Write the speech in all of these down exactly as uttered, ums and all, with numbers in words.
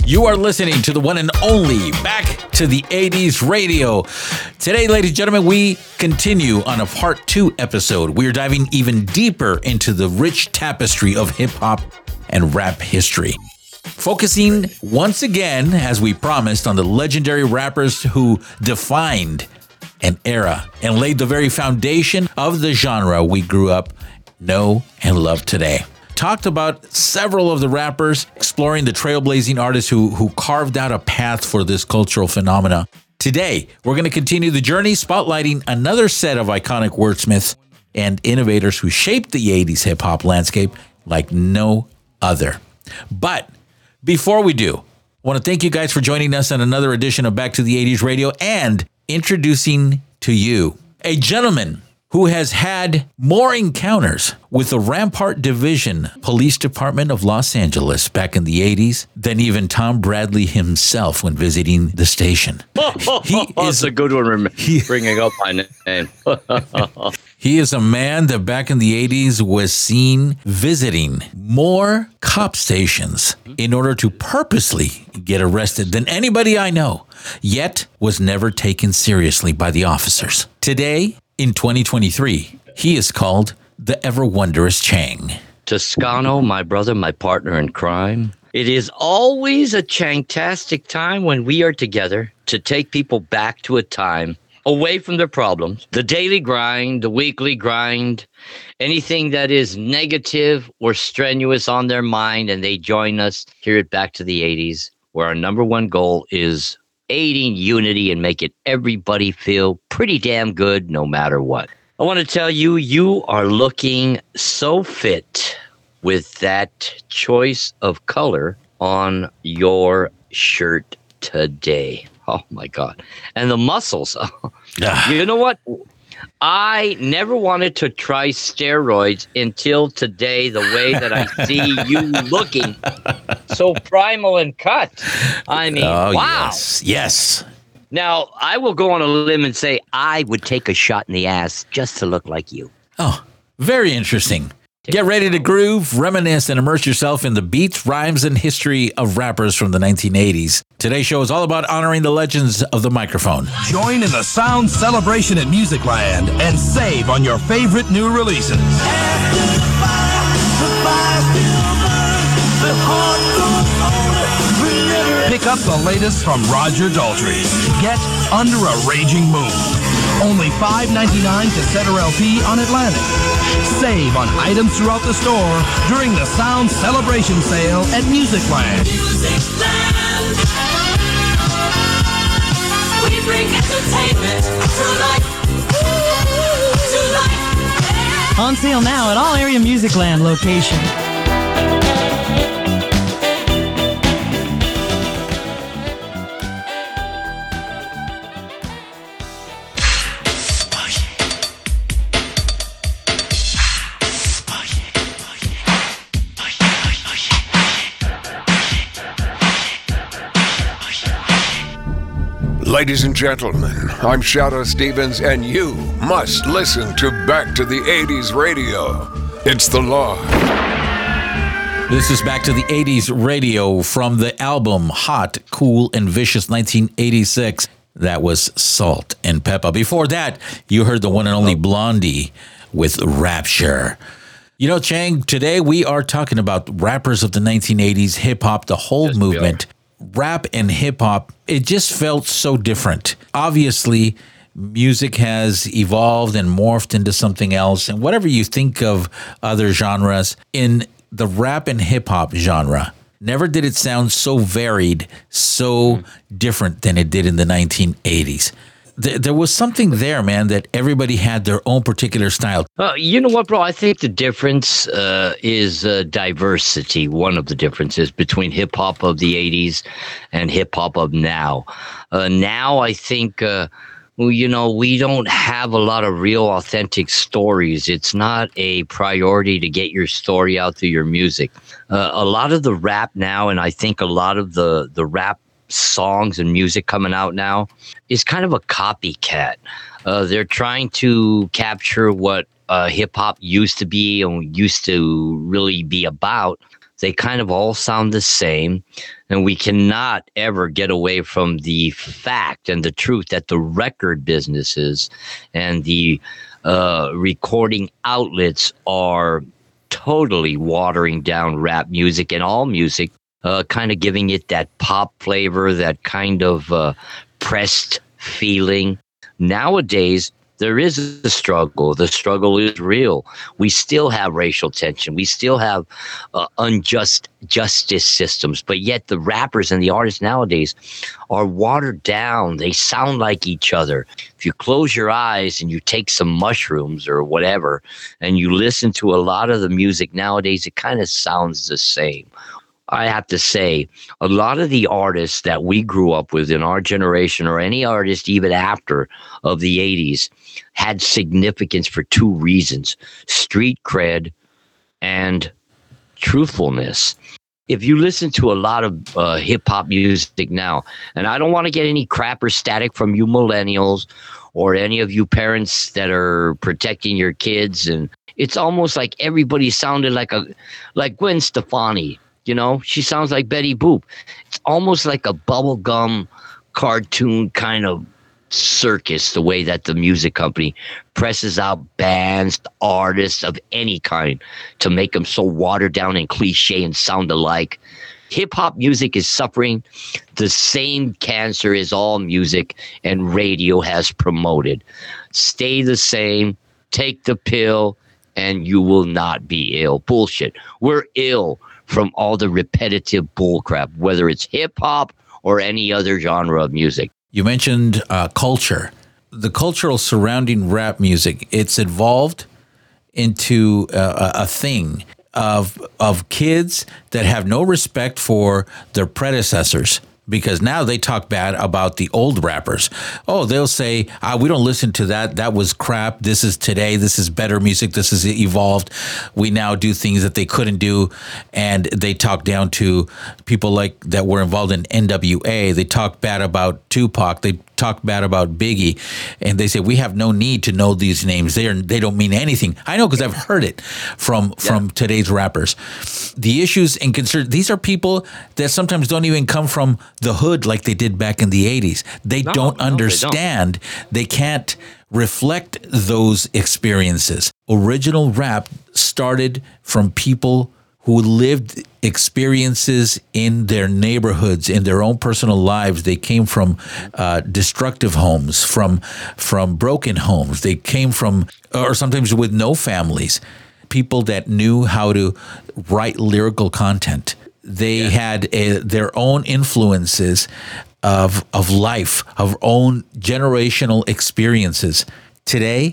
You are listening to the one and only Back to the eighties Radio. Today, ladies and gentlemen, we continue on a part two episode. We are diving even deeper into the rich tapestry of hip-hop and rap history. Focusing once again, as we promised, on the legendary rappers who defined an era and laid the very foundation of the genre we grew up, know, and love today. Talked about several of the rappers, exploring the trailblazing artists who, who carved out a path for this cultural phenomena. Today, we're going to continue the journey, spotlighting another set of iconic wordsmiths and innovators who shaped the eighties hip-hop landscape like no other. But before we do, I want to thank you guys for joining us on another edition of Back to the eighties Radio and introducing to you a gentleman who has had more encounters with the Rampart Division Police Department of Los Angeles back in the eighties than even Tom Bradley himself when visiting the station. He That's is, a good one, he, bringing up my name. He is a man that back in the eighties was seen visiting more cop stations in order to purposely get arrested than anybody I know, yet was never taken seriously by the officers. Today, in twenty twenty-three, he is called the Ever Wondrous Chang. Toscano, my brother, my partner in crime. It is always a Changtastic time when we are together to take people back to a time away from their problems, the daily grind, the weekly grind, anything that is negative or strenuous on their mind, and they join us here at Back to the eighties, where our number one goal is aiding unity and making everybody feel pretty damn good no matter what. I want to tell you, you are looking so fit with that choice of color on your shirt today. Oh my God. And the muscles. You know what? I never wanted to try steroids until today, the way that I see you looking so primal and cut. I mean, oh, wow. Yes. Yes. Now, I will go on a limb and say I would take a shot in the ass just to look like you. Oh, very interesting. Get ready to groove, reminisce, and immerse yourself in the beats, rhymes, and history of rappers from the nineteen eighties. Today's show is all about honoring the legends of the microphone. Join in the sound celebration at Musicland and save on your favorite new releases. Pick up the latest from Roger Daltrey. Get Under a Raging Moon. Only five ninety-nine cassette or L P on Atlantic. Save on items throughout the store during the Sound Celebration Sale at Musicland. Musicland. We bring entertainment to life. To life. On sale now at all area Musicland locations. Ladies and gentlemen, I'm Shadow Stevens, and you must listen to Back to the eighties Radio. It's the law. This is Back to the eighties Radio from the album Hot, Cool, and Vicious nineteen eighty-six. That was Salt and Pepper. Before that, you heard the one and only Blondie with Rapture. You know, Chang, today we are talking about rappers of the nineteen eighties, hip-hop, the whole yes, movement. Rap and hip-hop, it just felt so different. Obviously, music has evolved and morphed into something else. And whatever you think of other genres, in the rap and hip-hop genre, never did it sound so varied, so mm. different than it did in the nineteen eighties. There was something there, man, that everybody had their own particular style. Uh, you know what, bro? I think the difference uh, is uh, diversity. One of the differences between hip hop of the eighties and hip hop of now. Uh, now, I think, uh, well, you know, we don't have a lot of real authentic stories. It's not a priority to get your story out through your music. Uh, a lot of the rap now, and I think a lot of the, the rap songs and music coming out now is kind of a copycat. Uh, they're trying to capture what uh, hip hop used to be and used to really be about They kind of all sound the same. And we cannot ever get away from the fact and the truth that the record businesses and the uh, recording outlets are totally watering down rap music and all music, uh, kind of giving it that pop flavor, that kind of uh, pressed feeling. Nowadays, there is a struggle. The struggle is real. We still have racial tension. We still have uh, unjust justice systems. But yet the rappers and the artists nowadays are watered down. They sound like each other. If you close your eyes and you take some mushrooms or whatever, and you listen to a lot of the music nowadays, it kind of sounds the same. I have to say, a lot of the artists that we grew up with in our generation, or any artist even after of the eighties, had significance for two reasons: street cred and truthfulness. If you listen to a lot of uh, hip-hop music now, and I don't want to get any crap or static from you millennials or any of you parents that are protecting your kids, and it's almost like everybody sounded like a like Gwen Stefani. You know, she sounds like Betty Boop. It's almost like a bubblegum cartoon kind of circus, the way that the music company presses out bands, artists of any kind to make them so watered down and cliche and sound alike. Hip-hop music is suffering the same cancer as all music and radio has promoted. Stay the same, take the pill, and you will not be ill. Bullshit. We're ill from all the repetitive bullcrap, whether it's hip-hop or any other genre of music. You mentioned uh, culture. The cultural surrounding rap music, it's evolved into uh, a thing of of kids that have no respect for their predecessors, because now they talk bad about the old rappers. Oh, they'll say, ah, we don't listen to that. That was crap. This is today. This is better music. This is evolved. We now do things that they couldn't do. And they talk down to people like that were involved in N W A. They talk bad about Tupac. They talk bad about Biggie. And they say, we have no need to know these names. They are, they don't mean anything. I know, because I've heard it from, yeah. from today's rappers. The issues and concerns, these are people that sometimes don't even come from the hood like they did back in the eighties. They no, don't no, understand. They, don't. They can't reflect those experiences. Original rap started from people who lived experiences in their neighborhoods, in their own personal lives. They came from uh, destructive homes, from from broken homes. They came from, or sometimes with no families, people that knew how to write lyrical content. They yeah. had a, their own influences of of life, of own generational experiences. Today,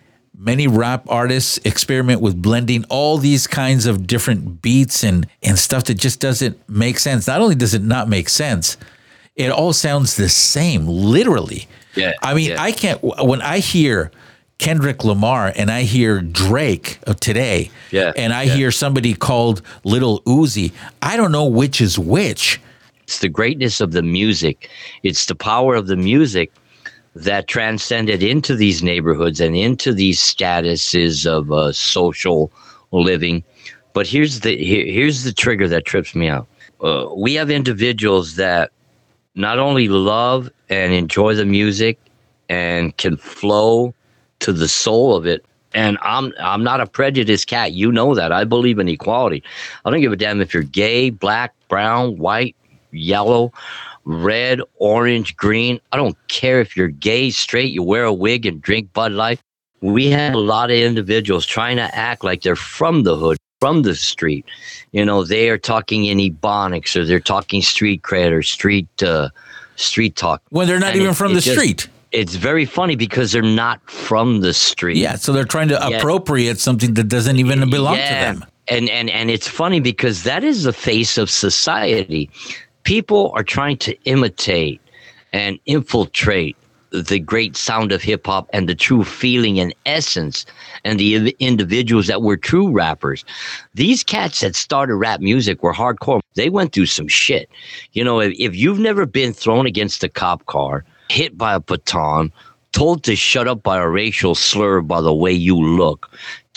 many rap artists experiment with blending all these kinds of different beats and, and stuff that just doesn't make sense. Not only does it not make sense, it all sounds the same, literally. Yeah. I mean, yeah. I can't, when I hear Kendrick Lamar and I hear Drake of today, yeah, and I yeah. hear somebody called Little Uzi, I don't know which is which. It's the greatness of the music. It's the power of the music that transcended into these neighborhoods and into these statuses of uh, social living. But here's the here, here's the trigger that trips me out. Uh, we have individuals that not only love and enjoy the music and can flow to the soul of it. And I'm I'm not a prejudiced cat. You know that. I believe in equality. I don't give a damn if you're gay, black, brown, white, yellow, red, orange, green. I don't care if you're gay, straight, you wear a wig and drink Bud Light. We have a lot of individuals trying to act like they're from the hood, from the street. You know, they are talking in ebonics, or they're talking street cred or street uh, street talk. When they're not and even it, from the just, street. It's very funny because they're not from the street. Yeah, so they're trying to yeah. appropriate something that doesn't even belong yeah. to them. And, and, and it's funny because that is the face of society. People are trying to imitate and infiltrate the great sound of hip hop and the true feeling and essence and the individuals that were true rappers. These cats that started rap music were hardcore. They went through some shit. You know, if, if you've never been thrown against a cop car, hit by a baton, told to shut up by a racial slur by the way you look,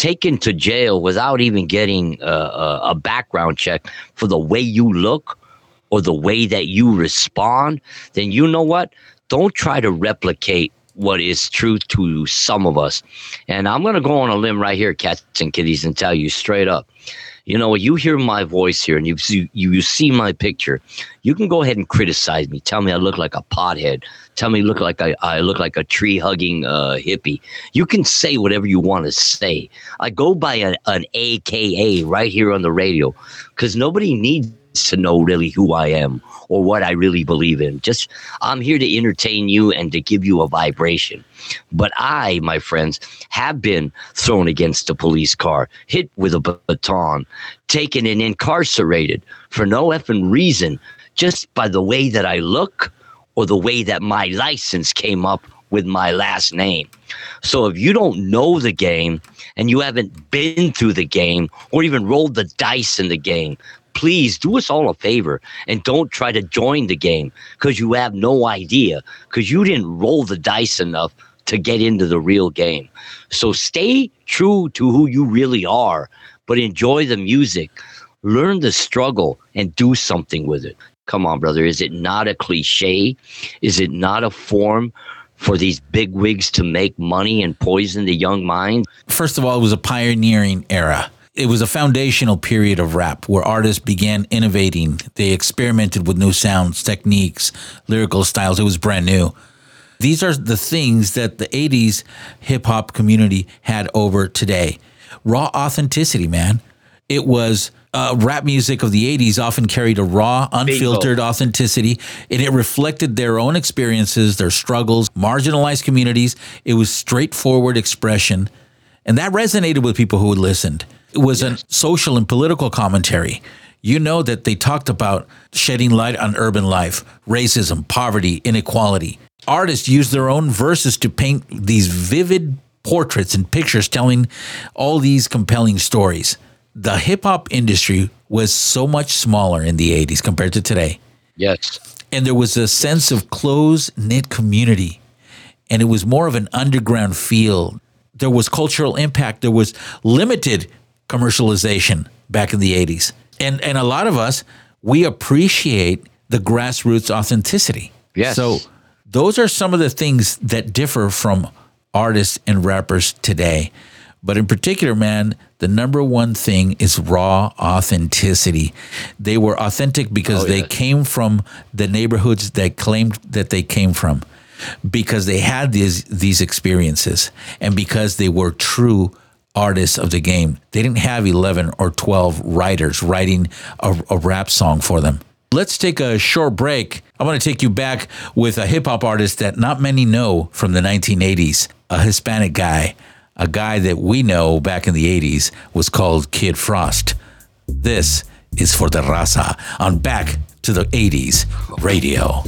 taken to jail without even getting a, a, a background check for the way you look or the way that you respond, then you know what? Don't try to replicate what is true to some of us. And I'm going to go on a limb right here, cats and kitties, and tell you straight up. You know, you hear my voice here and you see, you, you see my picture. You can go ahead and criticize me. Tell me I look like a pothead. Tell me look like I, I look like a tree-hugging uh, hippie. You can say whatever you want to say. I go by a, an A K A right here on the radio because nobody needs to know really who I am or what I really believe in. Just I'm here to entertain you and to give you a vibration. But I, my friends, have been thrown against a police car, hit with a baton, taken and incarcerated for no effing reason, just by the way that I look or the way that my license came up with my last name. So if you don't know the game and you haven't been through the game or even rolled the dice in the game, please do us all a favor and don't try to join the game because you have no idea, because you didn't roll the dice enough to get into the real game. So stay true to who you really are, but enjoy the music, learn the struggle, and do something with it. Come on, brother. Is it not a cliche? Is it not a form for these big wigs to make money and poison the young mind? First of all, it was a pioneering era. It was a foundational period of rap where artists began innovating. They experimented with new sounds, techniques, lyrical styles. It was brand new. These are the things that the eighties hip-hop community had over today. Raw authenticity, man. It was uh, rap music of the eighties often carried a raw, unfiltered Bingo. authenticity, and it reflected their own experiences, their struggles, marginalized communities. It was straightforward expression, and that resonated with people who had listened. It was yes. a social and political commentary. You know that they talked about shedding light on urban life, racism, poverty, inequality. Artists used their own verses to paint these vivid portraits and pictures telling all these compelling stories. The hip-hop industry was so much smaller in the eighties compared to today. Yes. And there was a sense of close-knit community, and it was more of an underground feel. There was cultural impact. There was limited commercialization back in the eighties. And and a lot of us, we appreciate the grassroots authenticity. Yes. So those are some of the things that differ from artists and rappers today. But in particular, man, the number one thing is raw authenticity. They were authentic because oh, yeah. they came from the neighborhoods that claimed that they came from, because they had these these experiences, and because they were true artists of the game. They didn't have eleven or twelve writers writing a, a rap song for them. Let's take a short break. I want to take you back with a hip-hop artist that not many know from the nineteen eighties, a Hispanic guy, a guy that we know back in the eighties was called Kid Frost. This is for the Raza on Back to the eighties Radio.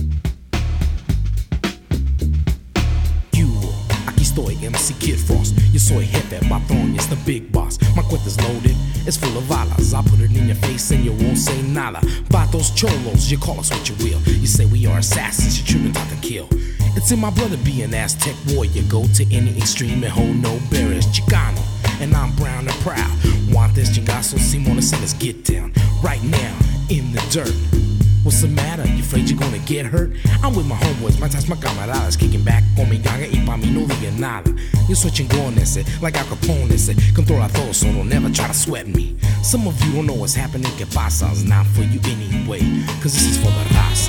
Estoy M C Kid Frost. Yo soy jefe, patrón, it's the big boss. My cuenta's loaded, it's full of balas. I put it in your face and you won't say nada. Vatos cholos, you call us what you will. You say we are assassins, you shouldn't talk to kill. It's in my blood to be an Aztec warrior. Go to any extreme and hold no barriers. Chicano, and I'm brown and proud. Want this chingazo, Simona, so let's get down. Right now, in the dirt. What's the matter? You afraid you're gonna get hurt? I'm with my homeboys, my ties, my camaradas, kicking back con mi ganga y pa' mi no diga nada. Yo soy chingón ese, like Al Capone ese. Controla todo, so don't never try to sweat me. Some of you don't know what's happening, que pasa? It's not for you anyway, cause this is for the raza.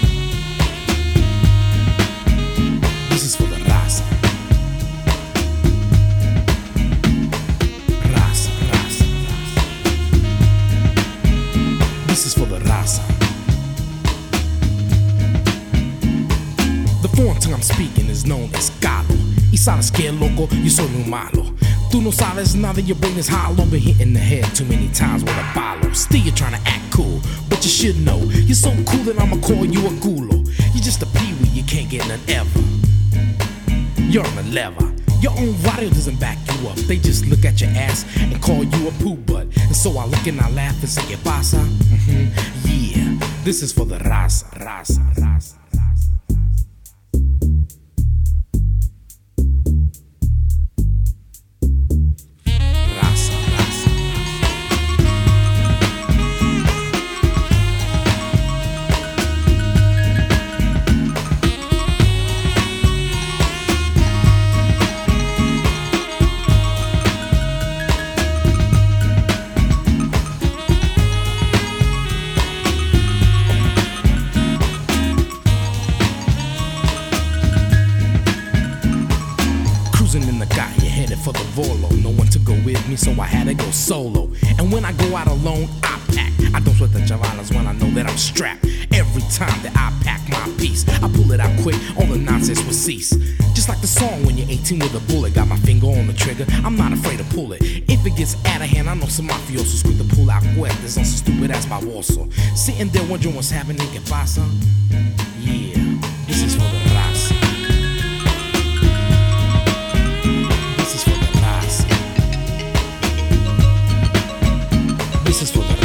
This is for the raza. Raza, raza, raza. This is for the raza. The foreign tongue I'm speaking is known as Galo. Y sabes que loco, yo soy muy malo. Tú no sabes nada, your brain is hollow. Been hit in the head too many times with a balo. Still you're trying to act cool, but you should know you're so cool that I'ma call you a gulo. You're just a peewee, you can't get none ever. You're on the lever. Your own radio doesn't back you up. They just look at your ass and call you a poo butt. And so I look and I laugh and say, ¿Qué pasa? Mm-hmm. Yeah, this is for the raza, raza, raza. me, so I had to go solo. And when I go out alone, I pack. I don't sweat the javalas when I know that I'm strapped. Every time that I pack my piece, I pull it out quick, all the nonsense will cease. Just like the song when you're eighteen with a bullet, got my finger on the trigger, I'm not afraid to pull it. If it gets out of hand, I know some mafiosos quick to pull out cuerdas on some stupid ass baboso. Sitting there wondering what's happening, que pasa? Yeah, this is for the raza. This is for the raza. This is for the raza.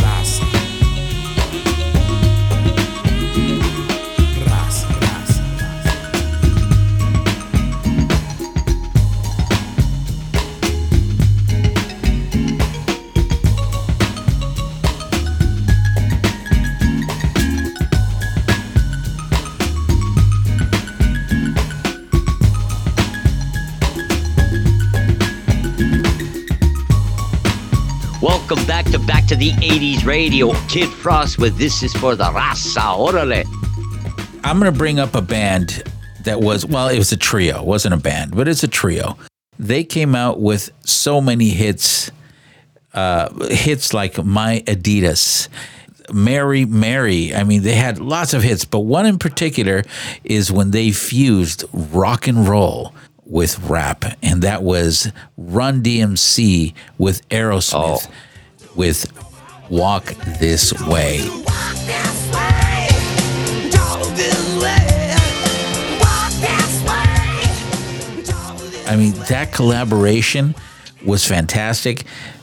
Raza, raza, Welcome back to Back to the eighties Radio. Kid Frost with This Is For The Raza. Orale. I'm going to bring up a band that was, well, it was a trio. It wasn't a band, but it's a trio. They came out with so many hits, uh, hits like My Adidas, Mary Mary. I mean, they had lots of hits, but one in particular is when they fused rock and roll with rap, and that was Run D M C with Aerosmith Oh. with Walk This Way. I mean, that collaboration was fantastic.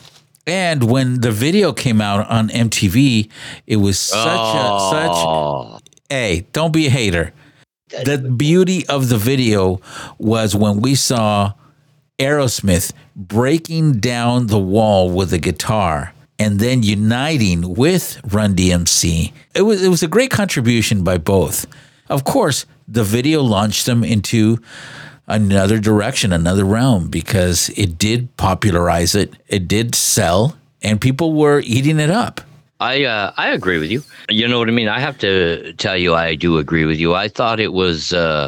And when the video came out on M T V, it was such a Oh. such hey, don't be a hater. The beauty of the video was when we saw Aerosmith breaking down the wall with a guitar and then uniting with Run D M C. It was it was a great contribution by both. Of course, the video launched them into another direction, another realm, because it did popularize it. It did sell, and people were eating it up. I uh, I agree with you. You know what I mean? I have to tell you, I do agree with you. I thought it was uh,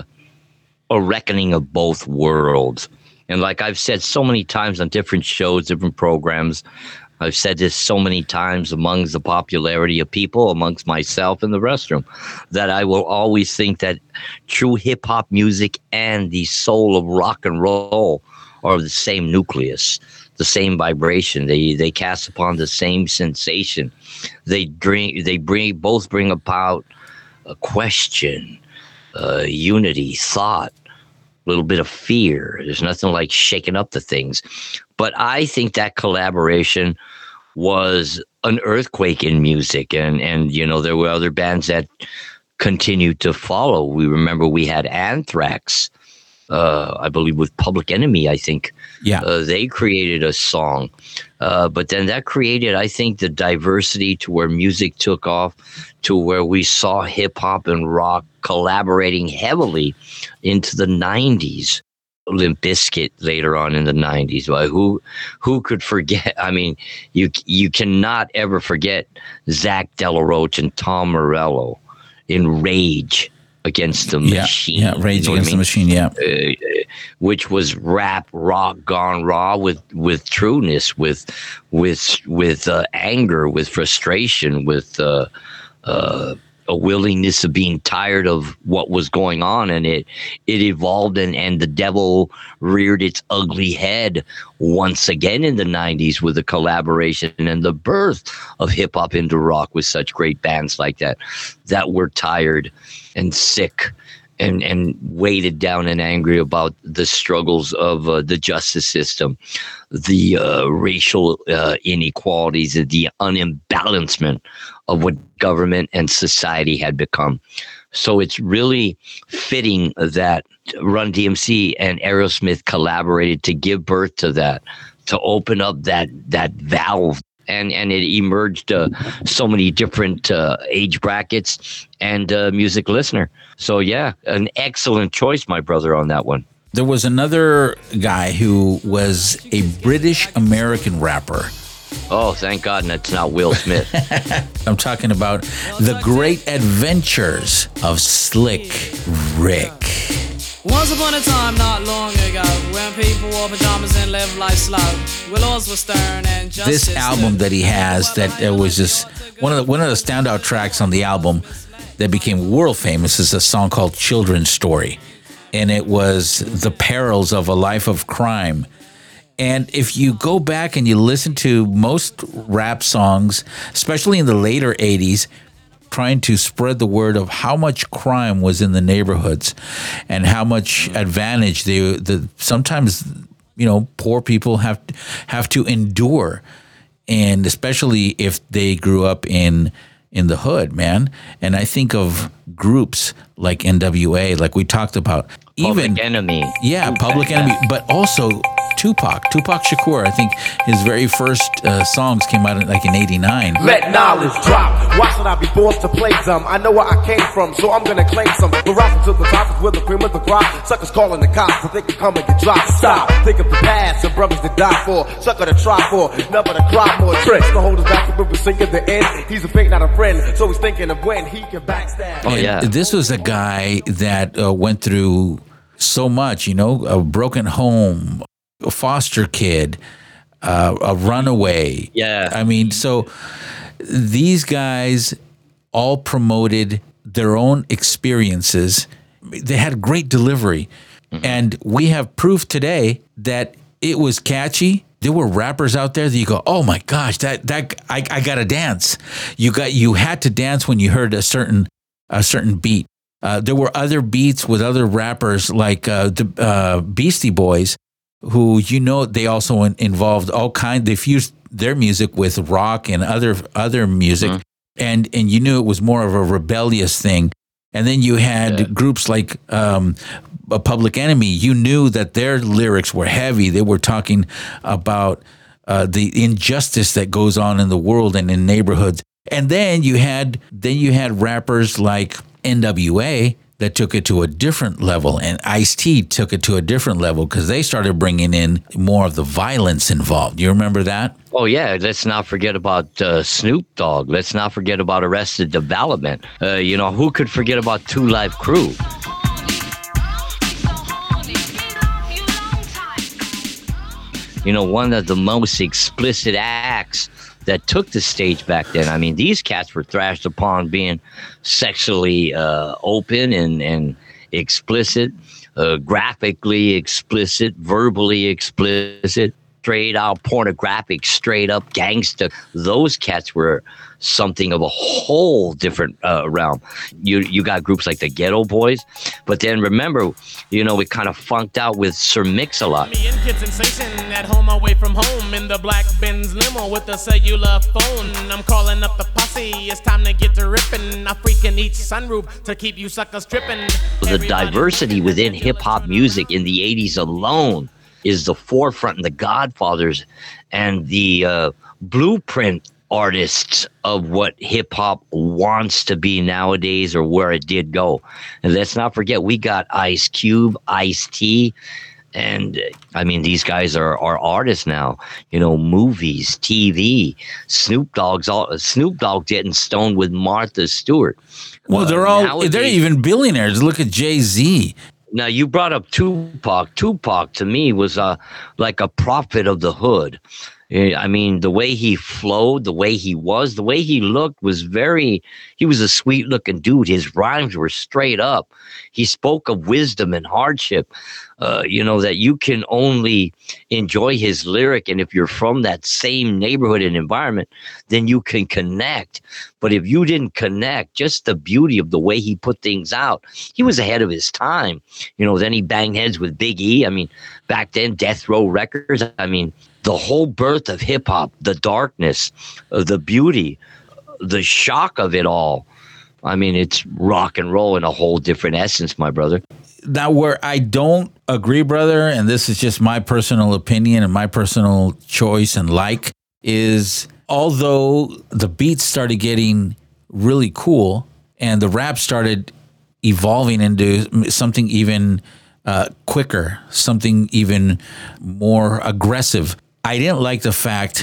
a reckoning of both worlds. And like I've said so many times on different shows, different programs, I've said this so many times amongst the popularity of people, amongst myself in the restroom, that I will always think that true hip hop music and the soul of rock and roll are the same nucleus, the same vibration. They they cast upon the same sensation. They bring they bring both bring about a question, uh, unity, thought, a little bit of fear. There's nothing like shaking up the things. But I think that collaboration was an earthquake in music. And, and you know, there were other bands that continued to follow. We remember we had Anthrax, uh, I believe with Public Enemy, I think. Yeah. Uh, they created a song. Uh, but then that created, I think, the diversity to where music took off, to where we saw hip hop and rock collaborating heavily into the nineties. Limp Bizkit later on in the nineties. Well, who who could forget? I mean, you you cannot ever forget Zach De La Rocha and Tom Morello in Rage Against the Yeah, Machine. yeah, Rage You know what Against I the mean? Machine, yeah. Uh, which was rap rock gone raw with with trueness, with with with uh, anger, with frustration, with uh, uh, a willingness of being tired of what was going on, and it it evolved, and and the devil reared its ugly head once again in the nineties with the collaboration and the birth of hip hop into rock with such great bands like that that were tired and sick and and weighted down and angry about the struggles of uh, the justice system, the uh, racial uh, inequalities, the unimbalancement of what government and society had become. So it's really fitting that Run D M C and Aerosmith collaborated to give birth to that, to open up that that valve. And and it emerged uh, so many different uh, age brackets and uh, music listener. So, yeah, an excellent choice, my brother, on that one. There was another guy who was a British-American rapper. Oh, thank God that's not Will Smith. I'm talking about The Great Adventures of Slick Rick. Once upon a time, not long ago, when people wore pajamas and lived life slow, willows were stern and justice. This album that he has, that it was just one of the, one of the standout tracks on the album that became world famous is a song called Children's Story. And it was the perils of a life of crime. And if you go back and you listen to most rap songs, especially in the later eighties, trying to spread the word of how much crime was in the neighborhoods and how much advantage they, the sometimes, you know, poor people have have to endure, and especially if they grew up in in the hood, man. And I think of groups like N W A, like we talked about, Public even Enemy, yeah, Public Enemy, but also Tupac, Tupac Shakur. I think his very first uh, songs came out in, like in eighty-nine. Let knowledge drop. Why should I be forced to play some? I know where I came from, so I'm gonna claim some. We're rising to the top with the cream of the crop. Suckers calling the cops, so they can come and get dropped. Stop. Think of the past, some brothers that die for. Sucker to try for, never to cry more. Tricks to hold us back when we're sinking the end. He's a fake, not a friend, so he's thinking of when he can backstab. Oh, yeah. And this was a guy that uh, went through so much, you know, a broken home, a foster kid, uh, a runaway. Yeah. I mean, so these guys all promoted their own experiences. They had great delivery. Mm-hmm. And we have proof today that it was catchy. There were rappers out there that you go, oh my gosh, that that I, I gotta dance. You got you had to dance when you heard a certain a certain beat. Uh, there were other beats with other rappers like uh, the uh, Beastie Boys, who, you know, they also in, involved all kind. They fused their music with rock and other other music, mm-hmm. and and you knew it was more of a rebellious thing. And then you had yeah. groups like um, a Public Enemy. You knew that their lyrics were heavy. They were talking about uh, the injustice that goes on in the world and in neighborhoods. And then you had then you had rappers like N W A that took it to a different level, and Ice-T took it to a different level because they started bringing in more of the violence involved. You remember that? Oh, yeah. Let's not forget about uh, Snoop Dogg. Let's not forget about Arrested Development. Uh, you know, who could forget about Two Live Crew? You know, one of the most explicit acts that took the stage back then. I mean, these cats were thrashed upon being sexually uh, open and, and explicit, uh, graphically explicit, verbally explicit, straight out pornographic, straight up gangster. Those cats were something of a whole different uh, realm. You you got groups like the Ghetto Boys, but then remember, you know, we kind of funked out with Sir Mix-a-Lot. Me and Kid Sensation at home away from home in the black Benz limo with a cellular phone. I'm calling up the posse. It's time to get to ripping. I freaking each sunroof to keep you suckers tripping. The diversity within hip hop music in the eighties alone is the forefront, and the godfathers and the uh, blueprint artists of what hip hop wants to be nowadays, or where it did go. And let's not forget, we got Ice Cube, Ice-T, and I mean, these guys are, are artists now. You know, movies, T V. Snoop Dogg's all Snoop Dogg getting stoned with Martha Stewart. Well, they're all nowadays, they're even billionaires. Look at Jay-Z. Now, you brought up Tupac. Tupac, to me, was uh, like a prophet of the hood. I mean, the way he flowed, the way he was, the way he looked was very, he was a sweet looking dude. His rhymes were straight up. He spoke of wisdom and hardship, uh, you know, that you can only enjoy his lyric. And if you're from that same neighborhood and environment, then you can connect. But if you didn't connect, just the beauty of the way he put things out, he was ahead of his time. You know, then he banged heads with Big E. I mean, back then, Death Row Records. I mean, the whole birth of hip hop, the darkness, uh, the beauty, the shock of it all. I mean, it's rock and roll in a whole different essence, my brother. Now, where I don't agree, brother, and this is just my personal opinion and my personal choice and like, is although the beats started getting really cool and the rap started evolving into something even uh, quicker, something even more aggressive, I didn't like the fact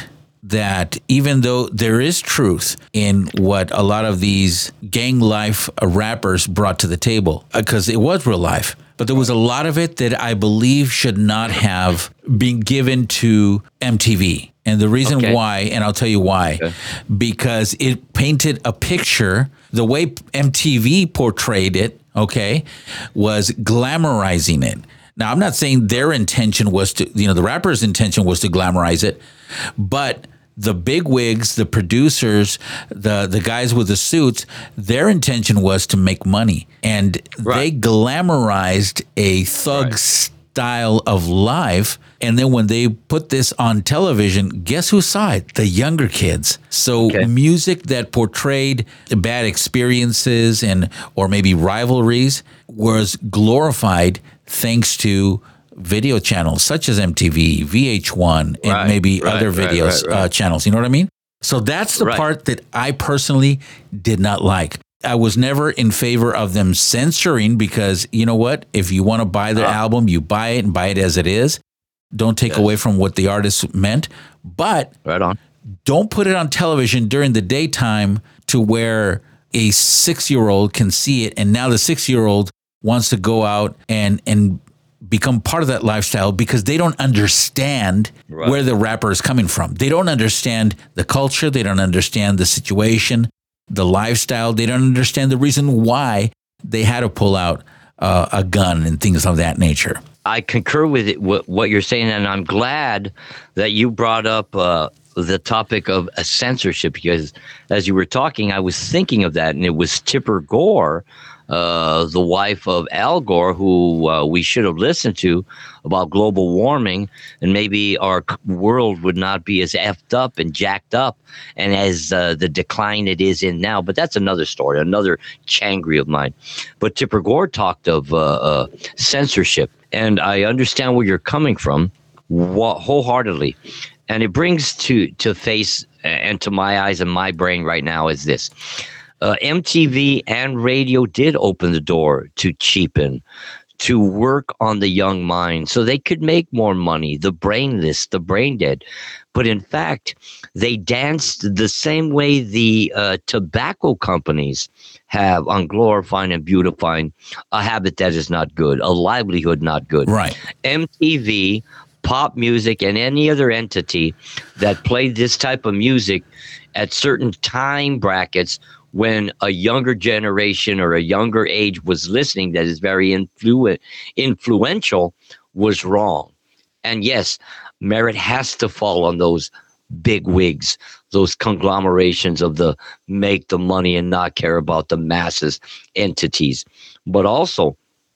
that even though there is truth in what a lot of these gang life rappers brought to the table, because it was real life, but there was a lot of it that I believe should not have been given to M T V. And the reason Okay. why, and I'll tell you why, Okay. because it painted a picture, the way M T V portrayed it, okay, was glamorizing it. Now, I'm not saying their intention was to, you know, the rapper's intention was to glamorize it, but the big wigs, the producers, the the guys with the suits, their intention was to make money. And Right. they glamorized a thug Right. style of life. And then when they put this on television, guess who saw it? The younger kids. So Okay. music that portrayed bad experiences and or maybe rivalries was glorified thanks to video channels such as M T V, V H one, and Right, maybe right, other right, videos right, right. Uh, channels. You know what I mean? So that's the Right. part that I personally did not like. I was never in favor of them censoring because, you know what? If you want to buy their Uh. album, you buy it and buy it as it is. Don't take Yes. away from what the artist meant. But Right on. don't put it on television during the daytime to where a six-year-old can see it. And now the six-year-old wants to go out and, and become part of that lifestyle because they don't understand Right. where the rapper is coming from. They don't understand the culture. They don't understand the situation, the lifestyle. They don't understand the reason why they had to pull out uh, a gun and things of that nature. I concur with it, what, what you're saying, and I'm glad that you brought up uh, the topic of uh, censorship, because as you were talking, I was thinking of that, and it was Tipper Gore, uh, the wife of Al Gore, who uh, we should have listened to about global warming, and maybe our c- world would not be as effed up and jacked up and as uh, the decline it is in now. But that's another story, another changry of mine. But Tipper Gore talked of uh, uh, censorship. And I understand where you're coming from wh- wholeheartedly. And it brings to, to face and to my eyes and my brain right now is this. Uh, M T V and radio did open the door to cheapen, to work on the young mind so they could make more money, the brainless, the brain dead. But in fact, they danced the same way the uh, tobacco companies have on glorifying and beautifying a habit that is not good, a livelihood not good. Right. M T V, pop music, and any other entity that played this type of music at certain time brackets when a younger generation or a younger age was listening that is very influ- influential was wrong. And yes, merit has to fall on those big wigs, those conglomerations of the make the money and not care about the masses entities. But also,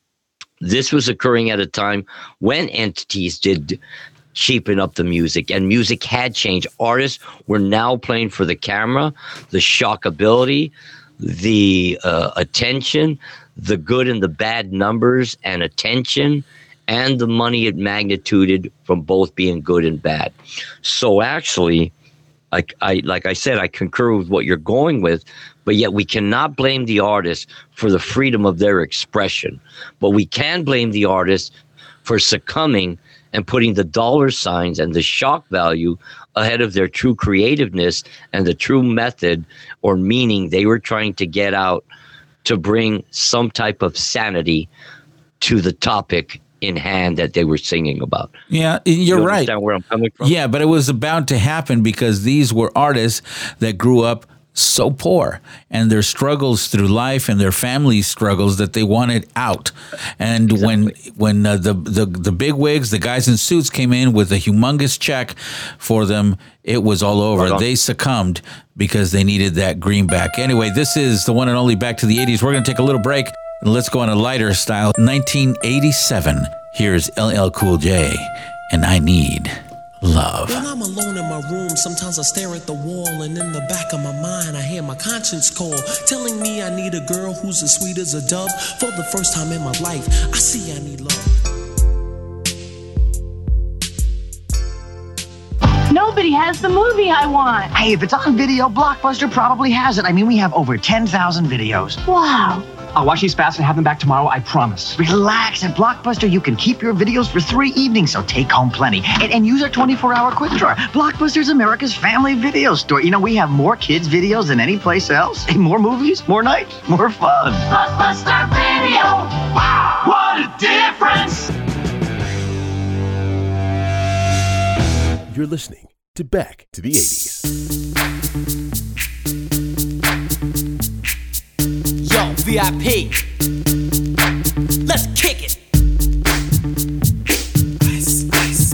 this was occurring at a time when entities did cheapen up the music, and music had changed. Artists were now playing for the camera, the shockability, the uh, attention, the good and the bad numbers and attention, and the money it magnituded from both being good and bad. So actually, I, I like I said, I concur with what you're going with, but yet we cannot blame the artist for the freedom of their expression. But we can blame the artist for succumbing and putting the dollar signs and the shock value ahead of their true creativeness and the true method or meaning they were trying to get out to bring some type of sanity to the topic in hand that they were singing about. Yeah, you're you right. Understand where I'm coming from? Yeah, but it was about to happen because these were artists that grew up so poor, and their struggles through life and their family struggles that they wanted out. And Exactly. when when uh, the, the the big wigs, the guys in suits came in with a humongous check for them, it was all over. Right on. They succumbed because they needed that greenback. Anyway, this is the one and only Back to the eighties. We're going to take a little break and let's go on a lighter style. nineteen eighty-seven. Here's L L Cool J, and I Need Love. When I'm alone in my room, sometimes I stare at the wall, and in the back of my mind, I hear my conscience call, telling me I need a girl who's as sweet as a dove. For the first time in my life, I see I need love. Nobody has the movie I want. Hey, if it's on video, Blockbuster probably has it. I mean, we have over ten thousand videos. Wow. I'll watch these fast and have them back tomorrow, I promise. Relax. At Blockbuster, you can keep your videos for three evenings, so take home plenty. And, and use our twenty-four hour quick drawer. Blockbuster's America's family video store. You know, we have more kids' videos than any place else. Hey, more movies, more nights, more fun. Blockbuster Video. Wow, what a difference. You're listening to Back to the eighties. Yo, V I P. Let's kick it. Ice, ice,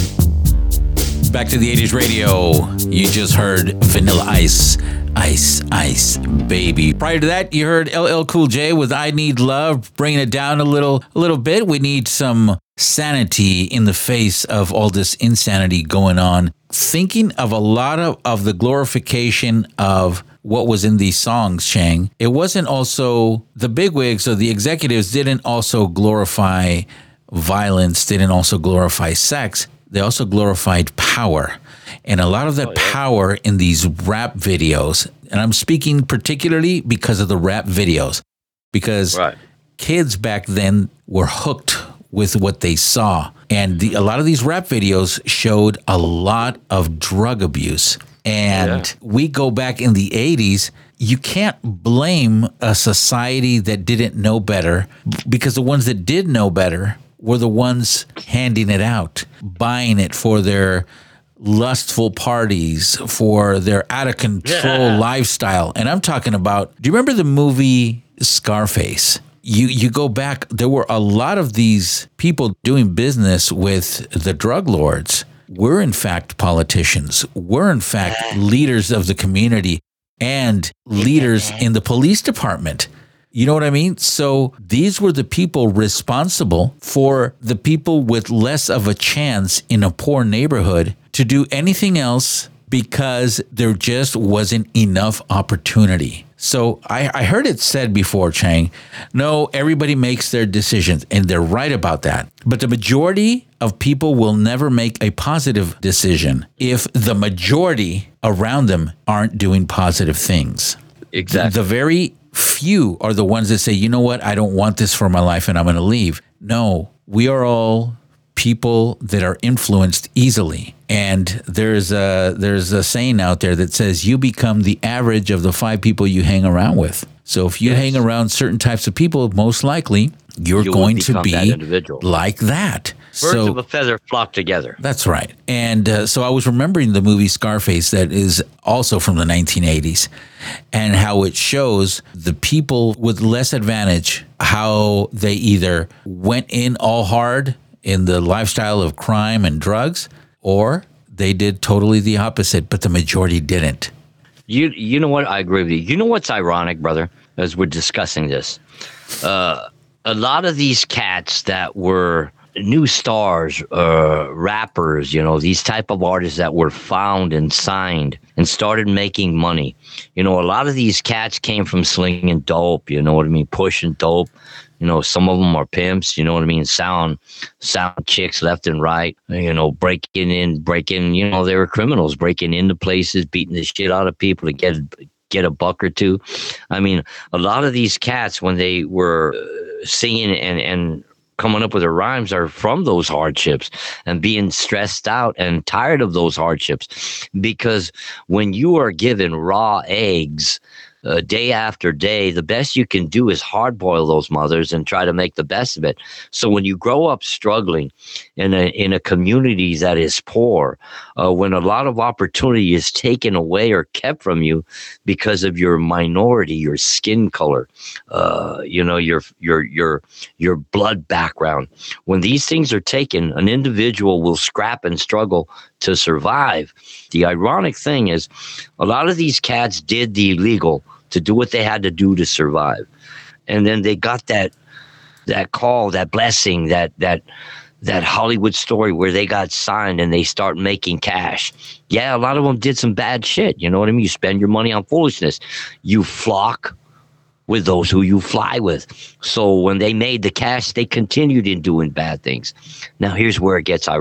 baby. Back to the eighties radio. You just heard Vanilla Ice. Ice, Ice, Baby. Prior to that, you heard L L Cool J with I Need Love, bringing it down a little, a little bit. We need some sanity in the face of all this insanity going on. Thinking of a lot of, of the glorification of what was in these songs, Chang, it wasn't also, the bigwigs or the executives didn't also glorify violence, didn't also glorify sex. They also glorified power. And a lot of that oh, yeah. power in these rap videos, and I'm speaking particularly because of the rap videos, because right. kids back then were hooked with what they saw. And the, a lot of these rap videos showed a lot of drug abuse. And yeah. we go back in the eighties, you can't blame a society that didn't know better, because the ones that did know better were the ones handing it out, buying it for their lustful parties, for their out of control yeah. lifestyle. And I'm talking about, do you remember the movie Scarface? You you go back, there were a lot of these people doing business with the drug lords were in fact politicians, were in fact leaders of the community and leaders in the police department. You know what I mean? So these were the people responsible for the people with less of a chance in a poor neighborhood to do anything else because there just wasn't enough opportunity. So I, I heard it said before, Chang, no, everybody makes their decisions, and they're right about that. But the majority of people will never make a positive decision if the majority around them aren't doing positive things. Exactly. The very few are the ones that say, you know what, I don't want this for my life and I'm going to leave. No, we are all people that are influenced easily. And there's a, there's a saying out there that says you become the average of the five people you hang around with. So if you yes. hang around certain types of people, most likely you're you going to be that like that. Birds so, of a feather flock together. That's right. And uh, so I was remembering the movie Scarface that is also from the nineteen eighties and how it shows the people with less advantage, how they either went in all hard in the lifestyle of crime and drugs, or they did totally the opposite, but the majority didn't. You you know what? I agree with you. You know what's ironic, brother, as we're discussing this? Uh, a lot of these cats that were new stars, uh, rappers, you know, these type of artists that were found and signed and started making money. You know, a lot of these cats came from slinging dope, you know what I mean? Pushing dope. You know, some of them are pimps, you know what I mean? Sound, sound chicks left and right, you know, breaking in, breaking, you know, they were criminals, breaking into places, beating the shit out of people to get, get a buck or two. I mean, a lot of these cats, when they were uh, singing and, and coming up with their rhymes, are from those hardships and being stressed out and tired of those hardships. Because when you are given raw eggs, Uh, day after day, the best you can do is hard boil those mothers and try to make the best of it. So when you grow up struggling in a in a community that is poor, uh, when a lot of opportunity is taken away or kept from you because of your minority, your skin color, uh, you know, your your your your blood background, when these things are taken, an individual will scrap and struggle to survive. The ironic thing is, a lot of these cats did the illegal to do what they had to do to survive. And then they got that that call, that blessing, that that that Hollywood story where they got signed and they start making cash. Yeah, a lot of them did some bad shit. You know what I mean? You spend your money on foolishness. You flock with those who you fly with. So when they made the cash, they continued in doing bad things. Now, here's where it gets ironic.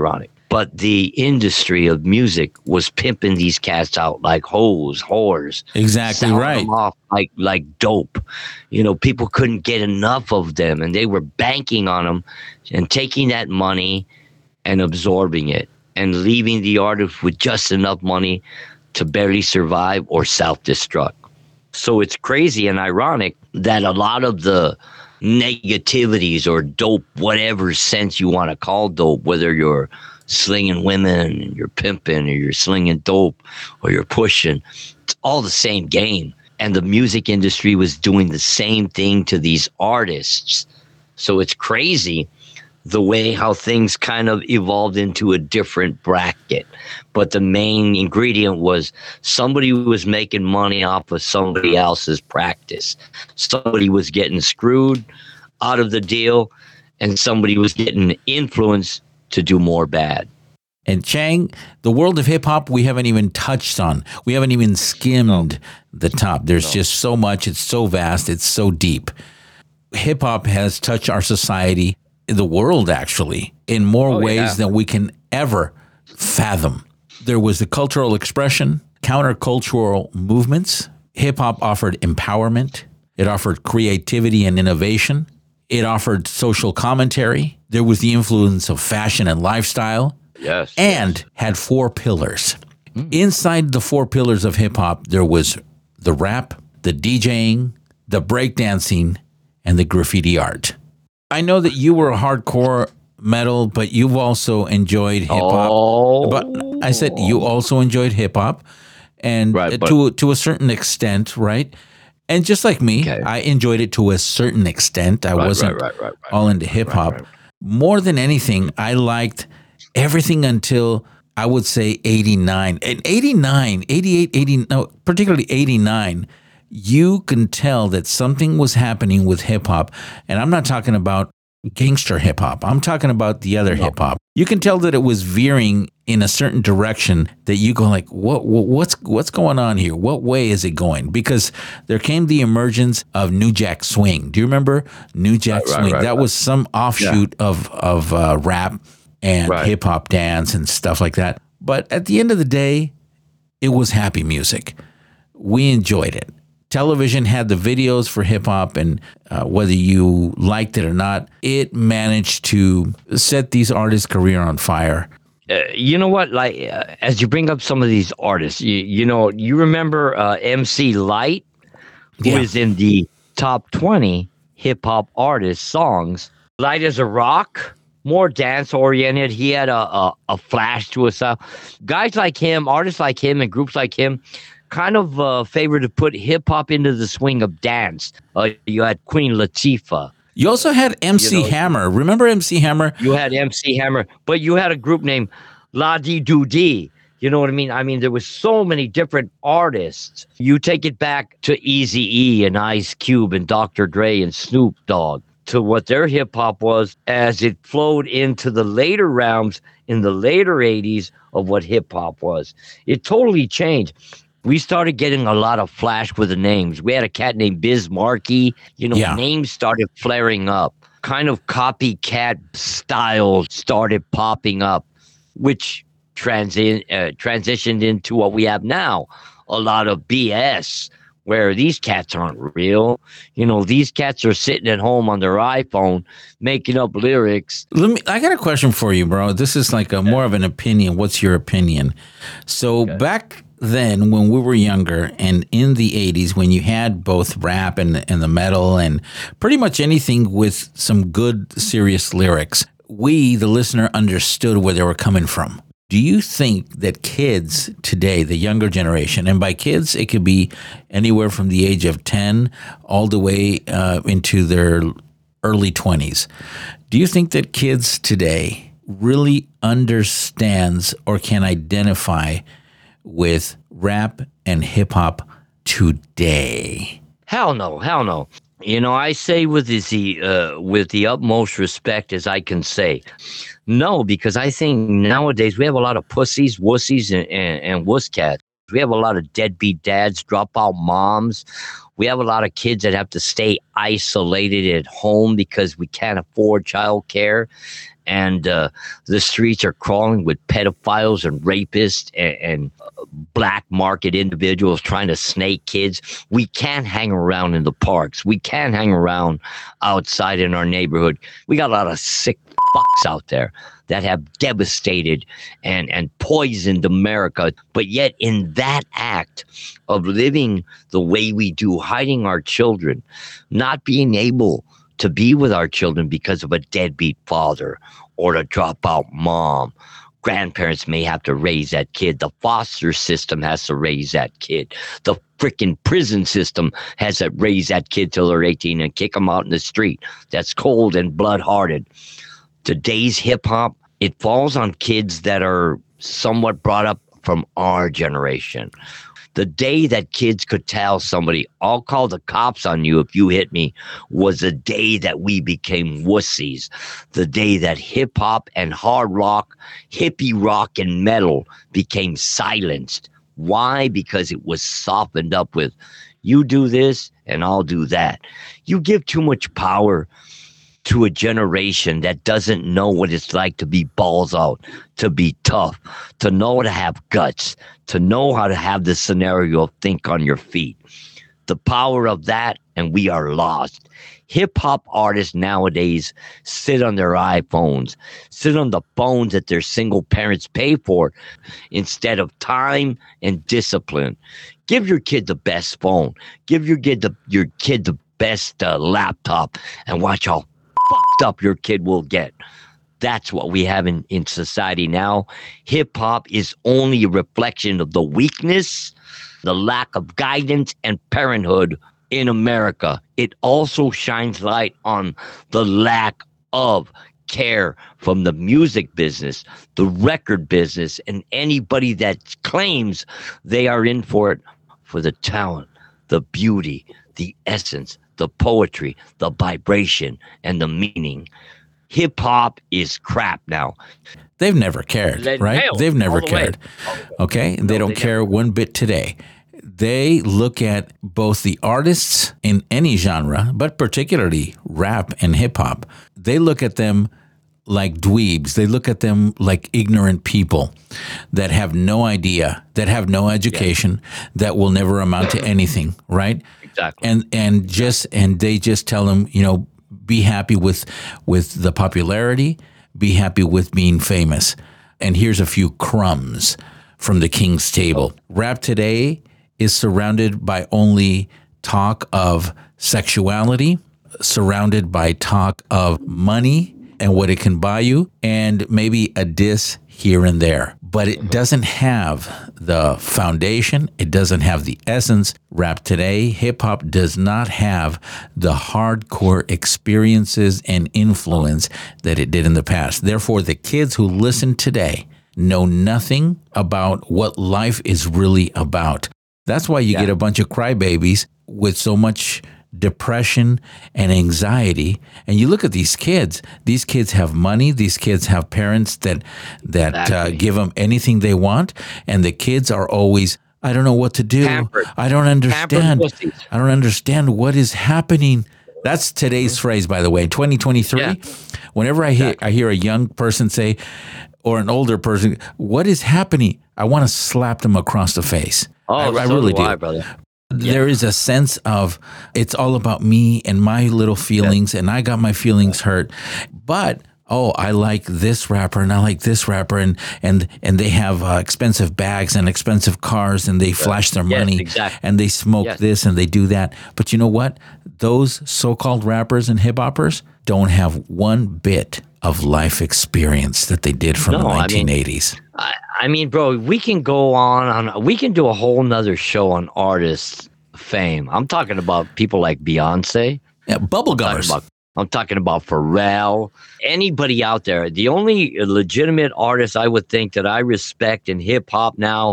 But the industry of music was pimping these cats out like hoes, whores. Exactly selling right. them off like like dope. You know, people couldn't get enough of them, and they were banking on them and taking that money and absorbing it and leaving the artist with just enough money to barely survive or self-destruct. So it's crazy and ironic that a lot of the negativities or dope, whatever sense you want to call dope, whether you're slinging women and you're pimping or you're slinging dope or you're pushing, it's all the same game. And the music industry was doing the same thing to these artists. So it's crazy the way how things kind of evolved into a different bracket. But the main ingredient was somebody who was making money off of somebody else's practice. Somebody was getting screwed out of the deal, and somebody was getting influenced to do more bad. And Chang, the world of hip hop, we haven't even touched on. We haven't even skimmed the top. There's no. just so much. It's so vast. It's so deep. Hip hop has touched our society, the world actually, in more oh, ways yeah. than we can ever fathom. There was the cultural expression, countercultural movements. Hip hop offered empowerment. It offered creativity and innovation. It offered social commentary. There was the influence of fashion and lifestyle. Yes. And yes. had four pillars. Mm. Inside the four pillars of hip hop, there was the rap, the DJing, the breakdancing, and the graffiti art. I know that you were a hardcore metal, but you've also enjoyed hip hop. Oh. But I said you also enjoyed hip hop, and right, but, to to a certain extent, right? And just like me, okay. I enjoyed it to a certain extent. I right, wasn't right, right, right, right, all into hip hop. Right, right. More than anything, I liked everything until I would say eighty-nine. And eighty-nine, eighty-eight, eighty, no, particularly eighty-nine, you can tell that something was happening with hip hop. And I'm not talking about gangster hip hop. I'm talking about the other no. hip hop. You can tell that it was veering in a certain direction that you go like, what, what what's what's going on here? What way is it going? Because there came the emergence of New Jack Swing. Do you remember New Jack right, Swing? right, right, that right. was some offshoot yeah. of of uh, rap and right. hip hop dance and stuff like that. But at the end of the day, it was happy music. We enjoyed it. Television had the videos for hip hop, and uh, whether you liked it or not, it managed to set these artists' career on fire. Uh, you know what? Like, uh, as you bring up some of these artists, you, you know, you remember uh, M C Lyte, who yeah. is in the top twenty hip hop artist songs. Lyte is a rock, more dance oriented. He had a, a, a flash to himself. Guys like him, artists like him, and groups like him kind of uh, favor to put hip hop into the swing of dance. Uh, you had Queen Latifah. You also had M C you know, Hammer. Remember M C Hammer? You had M C Hammer, but you had a group named La Dee Doo Dee. You know what I mean? I mean, there was so many different artists. You take it back to Eazy-E and Ice Cube and Doctor Dre and Snoop Dogg, to what their hip hop was as it flowed into the later realms in the later eighties of what hip hop was. It totally changed. We started getting a lot of flash with the names. We had a cat named Biz Markie. You know, yeah. names started flaring up. Kind of copycat style started popping up, which transi- uh, transitioned into what we have now. A lot of B S, where these cats aren't real. You know, these cats are sitting at home on their iPhone making up lyrics. Let me. I got a question for you, bro. This is like a more of an opinion. What's your opinion? So okay. back then, when we were younger, and in the eighties, when you had both rap and and the metal and pretty much anything with some good, serious lyrics, we, the listener, understood where they were coming from. Do you think that kids today, the younger generation, and by kids, it could be anywhere from the age of ten all the way uh, into their early twenties, do you think that kids today really understands or can identify with rap and hip hop today? Hell no, hell no. You know, I say with the uh, with the utmost respect as I can say, no, because I think nowadays we have a lot of pussies, wussies, and, and, and wuss cats. We have a lot of deadbeat dads, dropout moms We have a lot of kids that have to stay isolated at home because we can't afford childcare. And uh, the streets are crawling with pedophiles and rapists and, and black market individuals trying to snake kids. We can't hang around in the parks. We can't hang around outside in our neighborhood. We got a lot of sick fucks out there that have devastated and, and poisoned America. But yet in that act of living the way we do, hiding our children, not being able to be with our children because of a deadbeat father or a dropout mom. Grandparents may have to raise that kid. The foster system has to raise that kid. The freaking prison system has to raise that kid till they're eighteen and kick them out in the street. That's cold and blood-hearted. Today's hip-hop, it falls on kids that are somewhat brought up from our generation. The day that kids could tell somebody, I'll call the cops on you if you hit me, was the day that we became wussies. The day that hip hop and hard rock, hippie rock and metal became silenced. Why? Because it was softened up with, you do this and I'll do that. You give too much power to a generation that doesn't know what it's like to be balls out, to be tough, to know how to have guts, to know how to have the scenario of think on your feet. The power of that, and we are lost. Hip-hop artists nowadays sit on their iPhones, sit on the phones that their single parents pay for instead of time and discipline. Give your kid the best phone. Give your kid the, your kid the best uh, laptop, and watch how fucked up your kid will get. That's what we have in, in society now. Hip-hop is only a reflection of the weakness, the lack of guidance and parenthood in America. It also shines light on the lack of care from the music business, the record business, and anybody that claims they are in for it, for the talent, the beauty, the essence, the poetry, the vibration, and the meaning. Hip-hop is crap now. They've never cared, Let- right? hell, They've never all the way. cared. Okay? They don't care one bit today. They look at both the artists in any genre, but particularly rap and hip-hop. They look at them like dweebs. They look at them like ignorant people that have no idea, that have no education, that will never amount to anything, right? Exactly. And and just and they just tell them, you know, be happy with with the popularity, be happy with being famous. And here's a few crumbs from the king's table. Rap today is surrounded by only talk of sexuality, surrounded by talk of money and what it can buy you, and maybe a diss here and there. But it doesn't have the foundation. It doesn't have the essence. Rap today, hip-hop does not have the hardcore experiences and influence that it did in the past. Therefore, the kids who listen today know nothing about what life is really about. That's why you Yeah. get a bunch of crybabies with so much depression and anxiety. And you look at these kids. These kids have money. These kids have parents that that Exactly. uh, give them anything they want. And the kids are always, I don't know what to do. Pampered. I don't understand. Pampered pussies. I don't understand what is happening. That's today's phrase, by the way. twenty twenty-three. Yeah. Whenever I hear I hear a young person say, or an older person, what is happening? I want to slap them across the face. Oh, I, I so really do do. I, brother. There is a sense of it's all about me and my little feelings, and I got my feelings hurt. But oh, I like this rapper and I like this rapper, and and and they have uh, expensive bags and expensive cars, and they flash their Yes, money, exactly. and they smoke Yes. this and they do that. But you know what? Those so-called rappers and hip hoppers don't have one bit of life experience that they did from No, the I mean- nineteen eighties. I, I mean, bro, we can go on on. We can do a whole nother show on artists' fame. I'm talking about people like Beyonce. Yeah, bubble I'm talking gummers. about, I'm talking about Pharrell. Anybody out there? The only legitimate artist I would think that I respect in hip hop now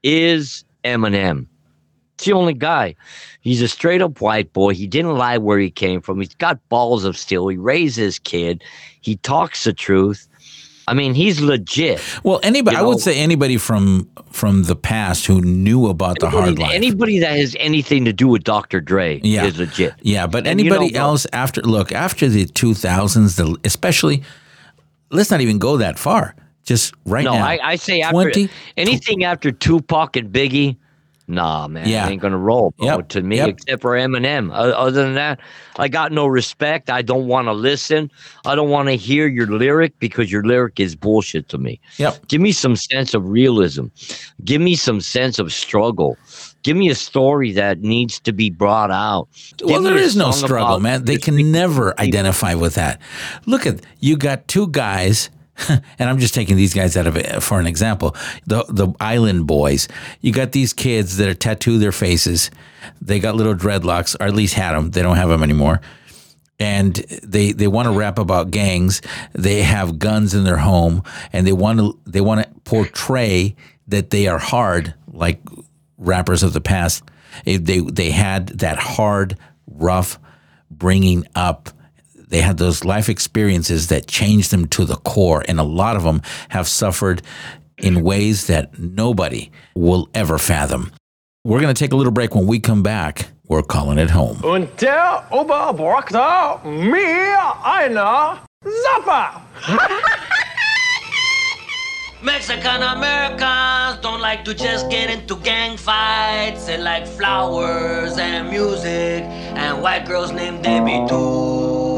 is Eminem. It's the only guy. He's a straight up white boy. He didn't lie where he came from. He's got balls of steel. He raised his kid. He talks the truth. I mean, he's legit. Well, anybody, You I would know? say anybody from from the past who knew about the hard Anybody, life. anybody that has anything to do with Doctor Dre Yeah. is legit. Yeah, but And you anybody don't know. else after look after the two thousands, the especially, let's not even go that far. Just right no, now. I, I say after twenty anything after Tupac and Biggie, nah, man, Yeah. it ain't gonna roll bro, Yep, to me, yep. except for Eminem. O- Other than that, I got no respect. I don't want to listen. I don't want to hear your lyric because your lyric is bullshit to me. Yep. Give me some sense of realism. Give me some sense of struggle. Give me a story that needs to be brought out. Well, Give me there a is no song struggle, about man. They this can never identify with that. Look at you got two guys, and I'm just taking these guys out of it for an example. The the Island Boys. You got these kids that are tattoo their faces. They got little dreadlocks, or at least had them. They don't have them anymore. And they they want to rap about gangs. They have guns in their home, and they want to they want to portray that they are hard, like rappers of the past. If They they had that hard, rough bringing up. They had those life experiences that changed them to the core, and a lot of them have suffered in ways that nobody will ever fathom. We're going to take a little break. When we come back, we're calling it home. Und der Oberbockter, mir einer Zappa. Mexican Americans don't like to just get into gang fights. They like flowers and music and white girls named Debbie too.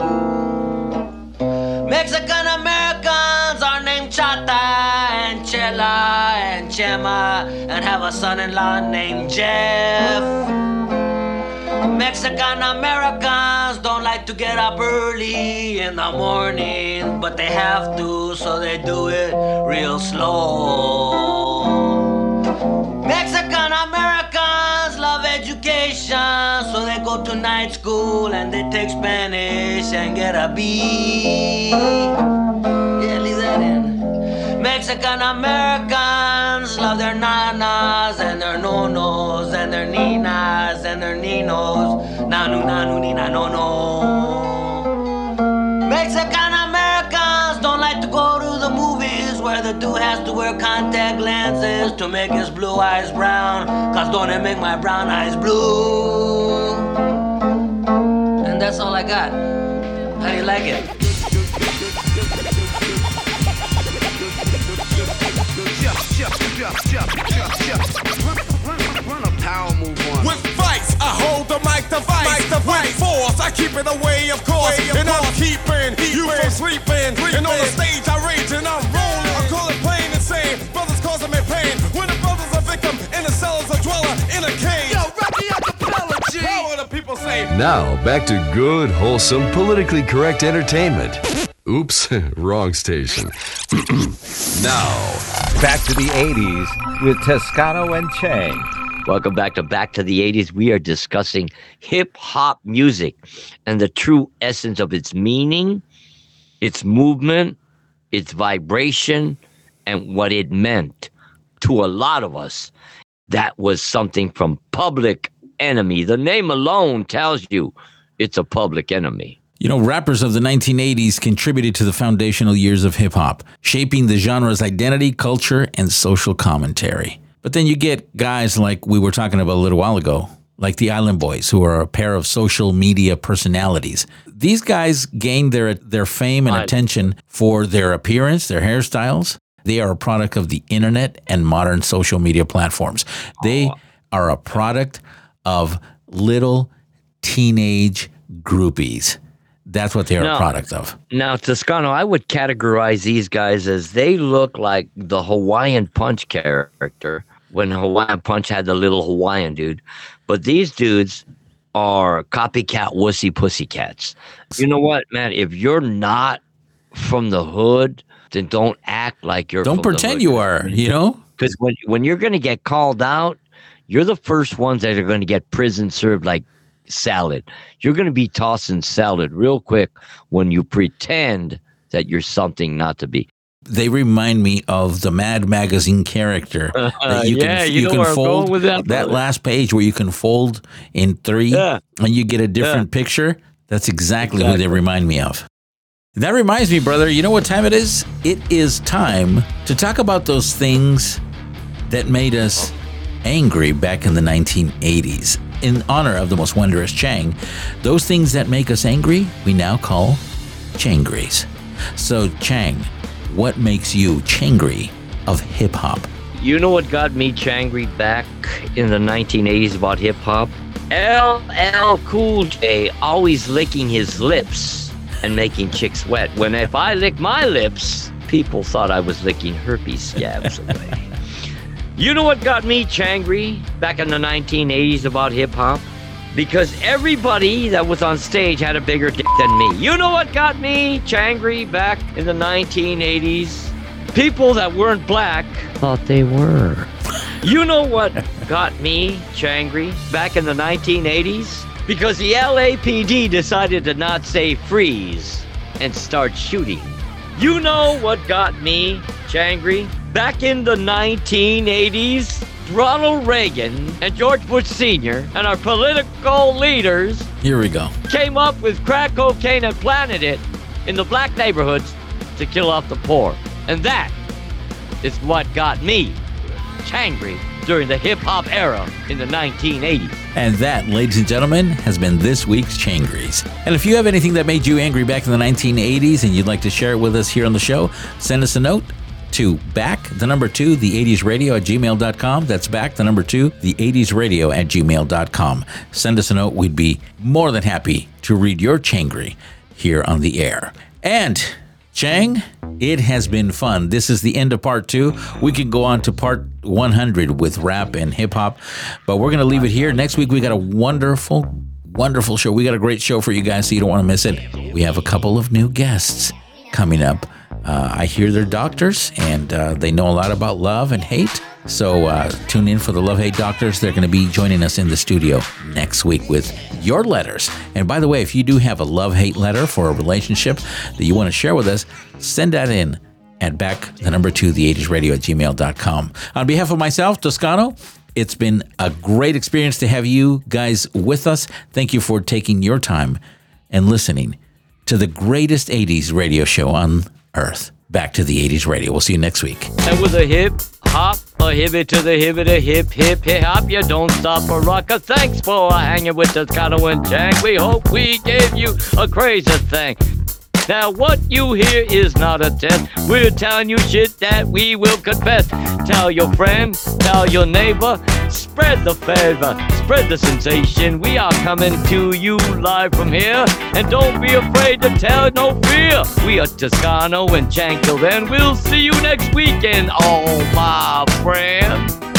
Mexican Americans are named Chata and Chela and Chema and have a son-in-law named Jeff. Mexican Americans don't like to get up early in the morning, but they have to, so they do it real slow. Mexican Americans love education, so they go to night school and they take Spanish and get a B. Yeah, leave that in. Mexican Americans love their nanas and their nonos and their ninas and their ninos. Nanu, nanu, nina, no, no. Mexican Americans don't like to go to the movies where the dude has to wear contact lenses to make his blue eyes brown. Cause don't it make my brown eyes blue? And that's all I got. How do you like it? Run a power move on. With fights, I hold the mic device. Mic device. With force, I keep it away, of course. Way of and course. I'm keeping, keeping you from sleeping. sleeping. And on the stage, I rage and I'm rolling. I call it plain and saying, brothers causing me pain. When the brothers are victim, in the cells a dweller in a cage. Yo, rap the acapella, G. How will the people say? Now, back to good, wholesome, politically correct entertainment. Oops, wrong station. Now, back to the eighties with Toscano and Chang. Welcome back to Back to the eighties. We are discussing hip-hop music and the true essence of its meaning, its movement, its vibration, and what it meant to a lot of us. That was something from Public Enemy. The name alone tells you it's a public enemy. You know, rappers of the nineteen eighties contributed to the foundational years of hip-hop, shaping the genre's identity, culture, and social commentary. But then you get guys like we were talking about a little while ago, like the Island Boys, who are a pair of social media personalities. These guys gained their their fame and attention for their appearance, their hairstyles. They are a product of the internet and modern social media platforms. They are a product of little teenage groupies. That's what they're now, a product of. Now, Toscano, I would categorize these guys as they look like the Hawaiian Punch character when Hawaiian Punch had the little Hawaiian dude. But these dudes are copycat wussy pussycats. You know what, man? If you're not from the hood, then don't act like you're Don't from pretend the hood. you are, you know? Because when, when you're going to get called out, you're the first ones that are going to get prison served like salad. You're going to be tossing salad real quick when you pretend that you're something not to be. They remind me of the Mad Magazine character. Uh, that you yeah, can, you, you know can where I'm fold going with that. that last page where you can fold in three Yeah. and you get a different Yeah. picture. That's exactly, Exactly. who they remind me of. That reminds me, brother, you know what time it is? It is time to talk about those things that made us angry back in the nineteen eighties. In honor of the most wondrous Chang, those things that make us angry, we now call Changries. So, Chang, what makes you Changry of hip-hop? You know what got me Changry back in the nineteen eighties about hip-hop? L L Cool J always licking his lips and making chicks wet. When if I lick my lips, people thought I was licking herpes scabs away. You know what got me Changry back in the nineteen eighties about hip-hop? Because everybody that was on stage had a bigger dick than me. You know what got me Changry back in the nineteen eighties? People that weren't black thought they were. You know what got me Changry back in the nineteen eighties? Because the L A P D decided to not say freeze and start shooting. You know what got me Changry? Back in the nineteen eighties, Ronald Reagan and George Bush Senior and our political leaders Here we go. came up with crack cocaine and planted it in the black neighborhoods to kill off the poor. And that is what got me Changry during the hip-hop era in the nineteen eighties. And that, ladies and gentlemen, has been this week's Changries. And if you have anything that made you angry back in the nineteen eighties and you'd like to share it with us here on the show, send us a note to back, the number two, the eighties radio at gmail dot com. That's back, the number two, the eighties radio at gmail dot com. Send us a note. We'd be more than happy to read your Changry here on the air. And Chang, it has been fun. This is the end of part two. We can go on to part one hundred with rap and hip hop, but we're going to leave it here. Next week, we got a wonderful, wonderful show. We got a great show for you guys, so you don't want to miss it. We have a couple of new guests coming up. Uh, I hear they're doctors, and uh, they know a lot about love and hate. So uh, tune in for the Love Hate Doctors. They're going to be joining us in the studio next week with your letters. And by the way, if you do have a love-hate letter for a relationship that you want to share with us, send that in at back, the number two, the eighties radio at gmail dot com. On behalf of myself, Toscano, it's been a great experience to have you guys with us. Thank you for taking your time and listening to the greatest eighties radio show on earth. Back to the eighties radio. We'll see you next week. And with a hip hop, a hibbit to the hibbit, a hip hip hip hop, you don't stop a rocker. Thanks for hanging with Toscano and Chang. We hope we gave you a crazy thing. Now what you hear is not a test. We're telling you shit that we will confess. Tell your friend, tell your neighbor, spread the favor, spread the sensation. We are coming to you live from here, and don't be afraid to tell, no fear. We are Toscano and Chang. Till then, we'll see you next weekend, all my friends.